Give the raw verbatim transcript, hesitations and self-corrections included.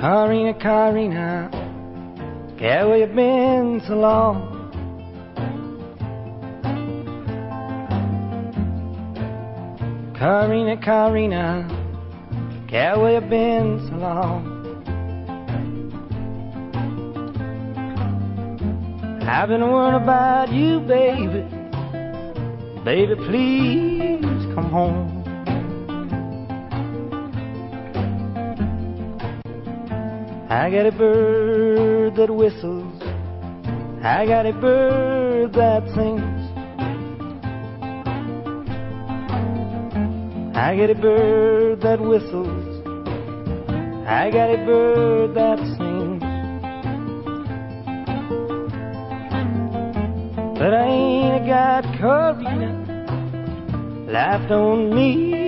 Karina, Karina, girl, where you been so long? Karina, Karina, girl, where you been so long? I've been worried about you, baby. Baby, please come home. I got a bird that whistles, I got a bird that sings, I got a bird that whistles, I got a bird that sings. But I ain't got Karina, life don't mean